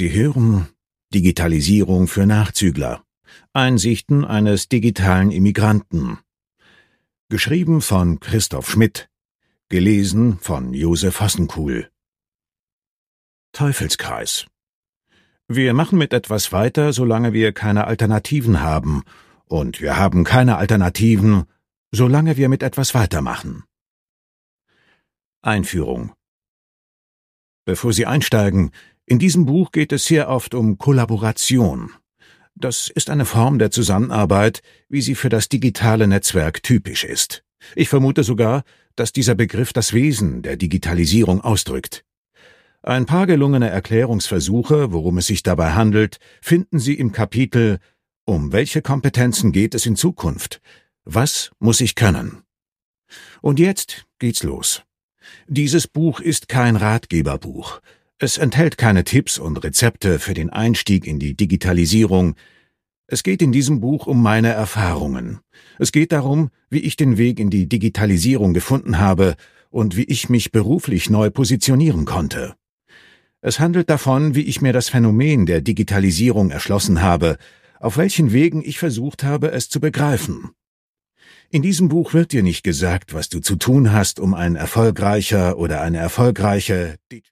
Sie hören Digitalisierung für Nachzügler. Einsichten eines digitalen Immigranten. Geschrieben von Christoph Schmidt. Gelesen von Josef Hassenkuhl. Teufelskreis. Wir machen mit etwas weiter, solange wir keine Alternativen haben. Und wir haben keine Alternativen, solange wir mit etwas weitermachen. Einführung. Bevor Sie einsteigen, in diesem Buch geht es sehr oft um Kollaboration. Das ist eine Form der Zusammenarbeit, wie sie für das digitale Netzwerk typisch ist. Ich vermute sogar, dass dieser Begriff das Wesen der Digitalisierung ausdrückt. Ein paar gelungene Erklärungsversuche, worum es sich dabei handelt, finden Sie im Kapitel »Um welche Kompetenzen geht es in Zukunft? Was muss ich können?« Und jetzt geht's los. Dieses Buch ist kein Ratgeberbuch. Es enthält keine Tipps und Rezepte für den Einstieg in die Digitalisierung. Es geht in diesem Buch um meine Erfahrungen. Es geht darum, wie ich den Weg in die Digitalisierung gefunden habe und wie ich mich beruflich neu positionieren konnte. Es handelt davon, wie ich mir das Phänomen der Digitalisierung erschlossen habe, auf welchen Wegen ich versucht habe, es zu begreifen. In diesem Buch wird dir nicht gesagt, was du zu tun hast, um ein erfolgreicher oder eine erfolgreiche